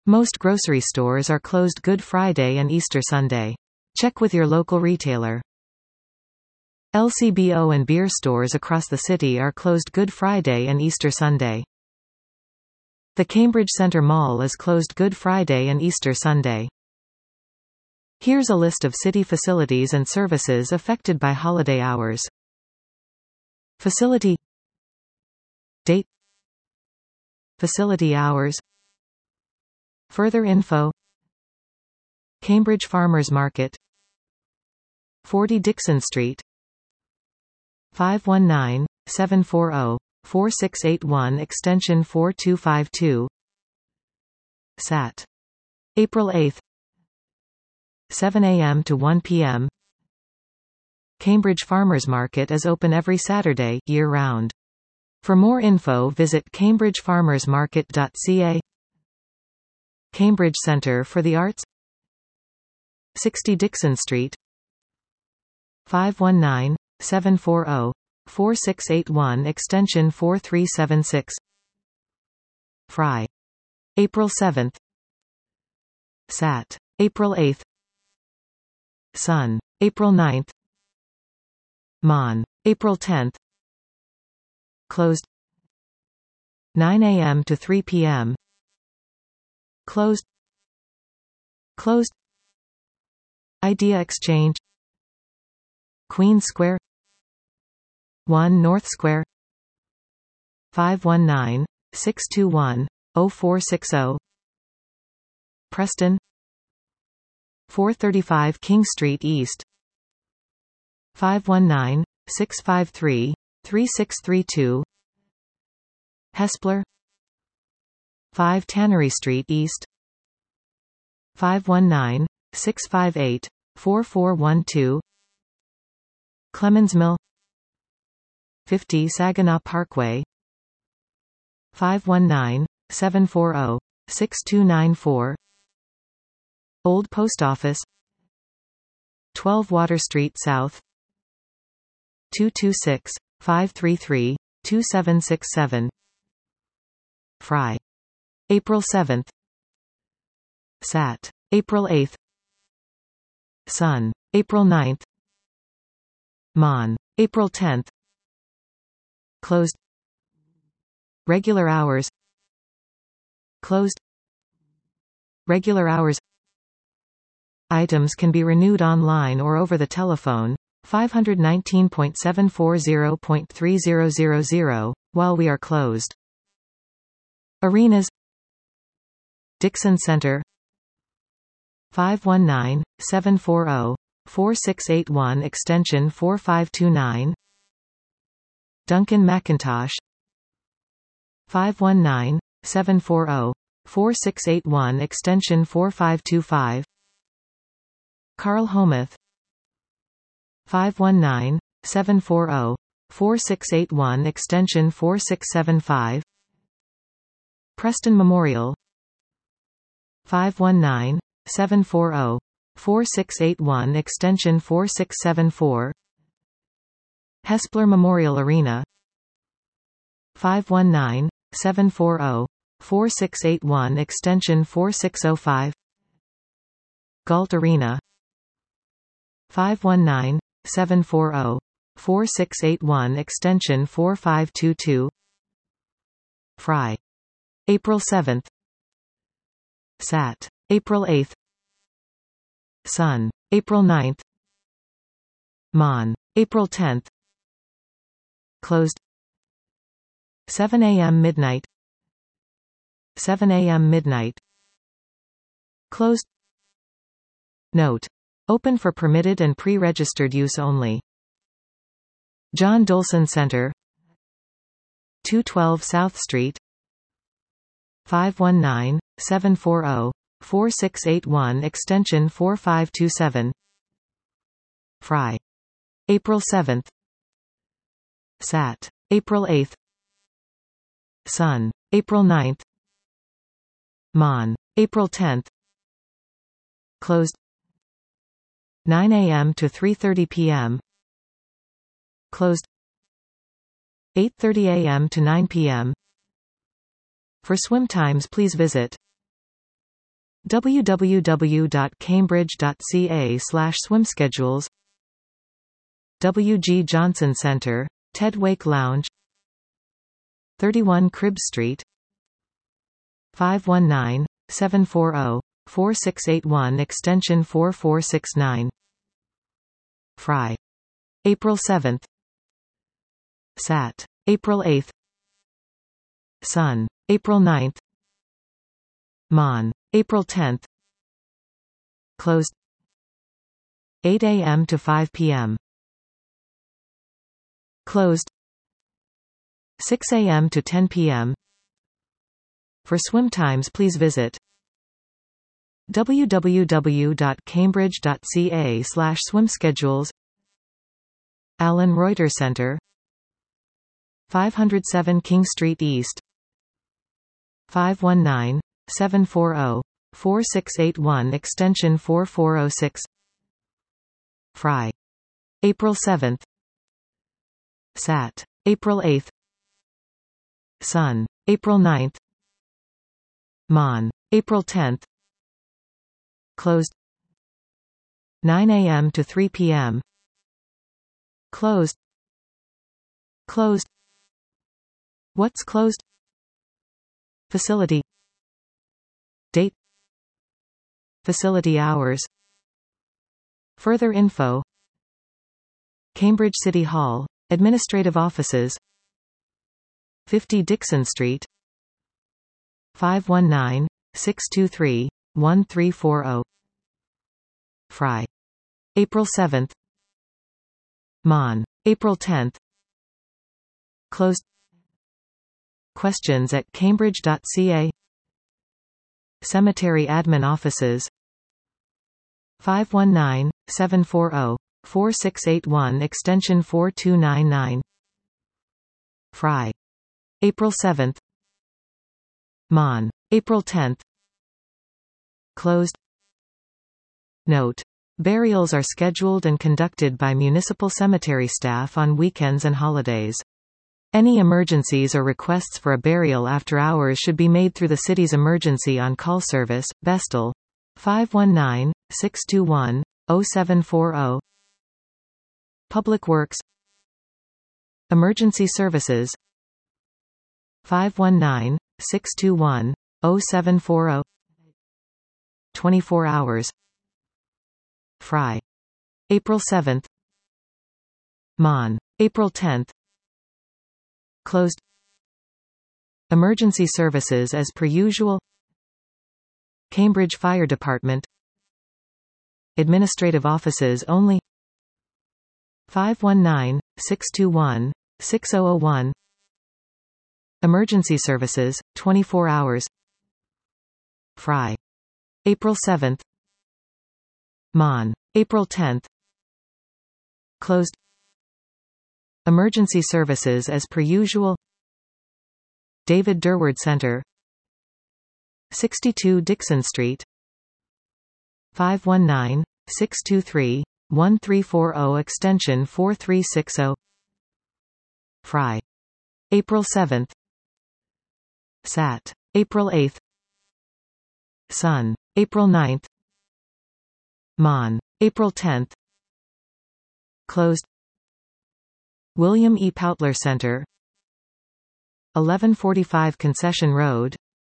Most grocery stores are closed Good Friday and Easter Sunday. Check with your local retailer. LCBO and beer stores across the city are closed Good Friday and Easter Sunday. The Cambridge Centre Mall is closed Good Friday and Easter Sunday. Here's a list of city facilities and services affected by holiday hours. Facility Date Facility hours Further info Cambridge Farmers Market 40 Dixon Street 519-740-4681 extension 4252 Sat. April 8 7 a.m. to 1 p.m. Cambridge Farmers Market is open every Saturday, year-round. For more info visit cambridgefarmersmarket.ca. Cambridge Centre for the Arts 60 Dixon Street 519-740-4681 extension 4376 Fry. April 7 Sat. April 8 Sun. April 9 Mon. April 10 Closed 9 a.m. to 3 p.m. Closed Idea Exchange Queen Square 1 North Square 519-621-0460 Preston 435 King Street East 519-653-3632 Hespeler 5 Tannery Street East 519-658-4412 Clemens Mill 50 Saginaw Parkway 519-740-6294 Old Post Office 12 Water Street South 226-533-2767 Fry. April 7 Sat. April 8 Sun. April 9 Mon. April 10 Closed Regular hours Closed Regular hours Items can be renewed online or over the telephone 519.740.3000 while we are closed. Arenas Dixon Centre 519-740-4681 extension 4529 Duncan McIntosh 519-740-4681 extension 4525 Carl Homuth 519-740-4681 extension 4675 Preston Memorial 519-740-4681 extension 4674 Hespeler Memorial Arena 519-740-4681 extension 4605 Galt Arena 519-740-4681 extension 4522 Fry. April 7 Sat. April 8 Sun. April 9 Mon. April 10 Closed 7 a.m. midnight 7 a.m. midnight Closed Note. Open for permitted and pre-registered use only. John Dolson Center 212 South Street 519-740-4681 extension 4527 Fry. April 7 Sat. April 8 Sun. April 9 Mon. April 10 Closed 9 a.m. to 3:30 p.m. Closed 8:30 a.m. to 9 p.m. For swim times please visit www.cambridge.ca/swimschedules. W.G. Johnson Center, Ted Wake Lounge, 31 Cribbs Street, 519-740-4681 extension 4469. Fry. April 7th. Sat. April 8th. Sun. April 9th. Mon. April 10th. Closed 8 a.m. to 5 p.m. Closed 6 a.m. to 10 p.m. For swim times, please visit www.cambridge.ca/swimschedules. Alan Reuter Center, 507 King Street East, 519-740-4681 extension 4406. Fry. April 7th. Sat. April 8th. Sun. April 9th. Mon. April 10th. Closed 9 a.m. to 3 p.m. Closed. Closed. What's closed? Facility. Date. Facility hours. Further info. Cambridge City Hall, Administrative Offices, 50 Dixon Street, 519-623-1340. Fry. April 7th. Mon. April 10th. Closed. Questions at cambridge.ca. Cemetery Admin Offices, 519-740-4681 extension 4299. Fry. April 7th. Mon. April 10th. Closed. Note: burials are scheduled and conducted by municipal cemetery staff on weekends and holidays. Any emergencies or requests for a burial after hours should be made through the city's emergency on-call service, Bestel, 519-621-0740. Public Works, Emergency Services, 519-621-0740. 24 hours. Fry. April 7th. Mon. April 10th. Closed. Emergency services as per usual. Cambridge Fire Department, Administrative Offices only, 519-621-6001. Emergency services, 24 hours. Fry. April 7th. Mon. April 10th. Closed. Emergency services as per usual. David Durward Center, 62 Dixon Street, 519-623-1340 extension 4360. Fry. April 7th. Sat. April 8th. Sun. April 9th. Mon. April 10th. Closed. William E. Poutler Center, 1145 Concession Road,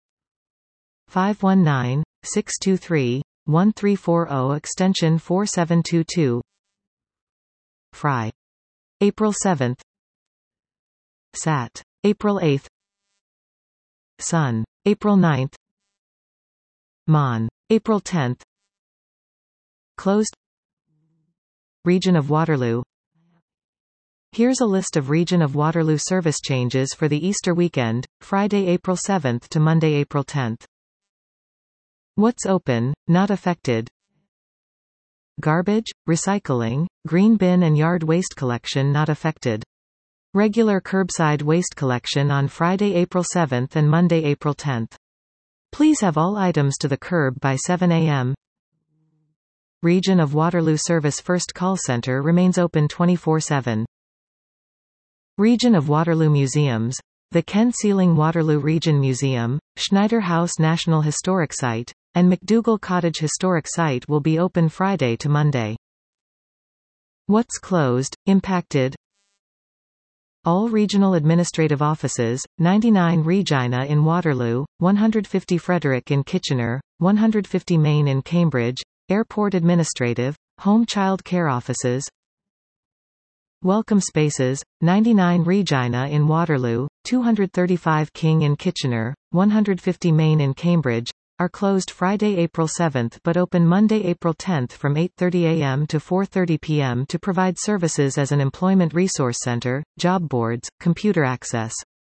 519-623-1340 extension 4722. Fry. April 7th. Sat. April 8th. Sun. April 9th. Mon. April 10th. Closed. Region of Waterloo. Here's a list of Region of Waterloo service changes for the Easter weekend, Friday, April 7th to Monday, April 10th. What's open, not affected? Garbage, recycling, green bin and yard waste collection not affected. Regular curbside waste collection on Friday, April 7th and Monday, April 10th. Please have all items to the curb by 7 a.m. Region of Waterloo Service First Call Center remains open 24/7. Region of Waterloo Museums. The Ken Sealing Waterloo Region Museum, Schneider House National Historic Site, and McDougall Cottage Historic Site will be open Friday to Monday. What's closed, impacted? All regional administrative offices, 99 Regina in Waterloo, 150 Frederick in Kitchener, 150 Main in Cambridge, Airport Administrative, Home Child Care Offices. Welcome Spaces, 99 Regina in Waterloo, 235 King in Kitchener, 150 Main in Cambridge, are closed Friday, April 7 but open Monday, April 10 from 8:30 a.m. to 4:30 p.m. to provide services as an employment resource center, job boards, computer access.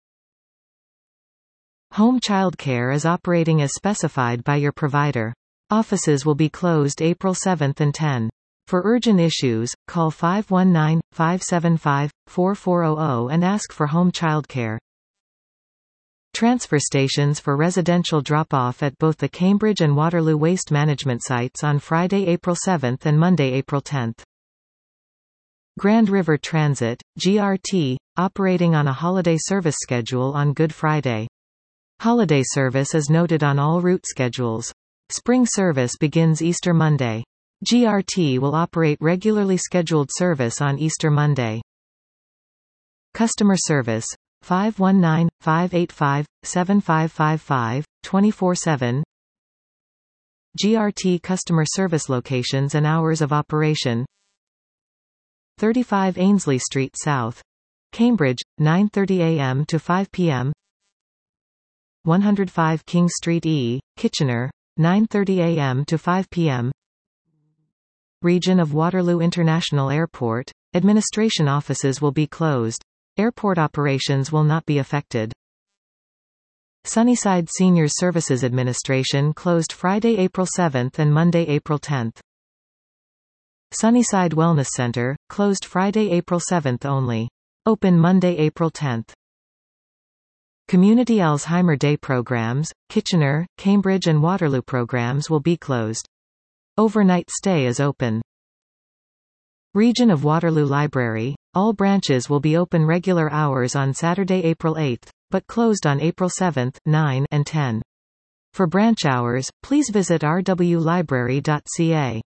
Home childcare is operating as specified by your provider. Offices will be closed April 7 and 10. For urgent issues, call 519-575-4400 and ask for home childcare. Transfer stations for residential drop-off at both the Cambridge and Waterloo waste management sites on Friday, April 7 and Monday, April 10. Grand River Transit, GRT, operating on a holiday service schedule on Good Friday. Holiday service is noted on all route schedules. Spring service begins Easter Monday. GRT will operate regularly scheduled service on Easter Monday. Customer service, 519-585-7555, 24/7. GRT customer service locations and hours of operation: 35 Ainslie Street South, Cambridge, 9:30 a.m. to 5 p.m. 105 King Street E, Kitchener, 9:30 a.m. to 5 p.m. Region of Waterloo International Airport, administration offices will be closed. Airport operations will not be affected. Sunnyside Seniors Services Administration closed Friday, April 7 and Monday, April 10. Sunnyside Wellness Center, closed Friday, April 7 only. Open Monday, April 10. Community Alzheimer Day programs, Kitchener, Cambridge and Waterloo programs will be closed. Overnight stay is open. Region of Waterloo Library, all branches will be open regular hours on Saturday, April 8, but closed on April 7, 9 and 10. For branch hours, please visit rwlibrary.ca.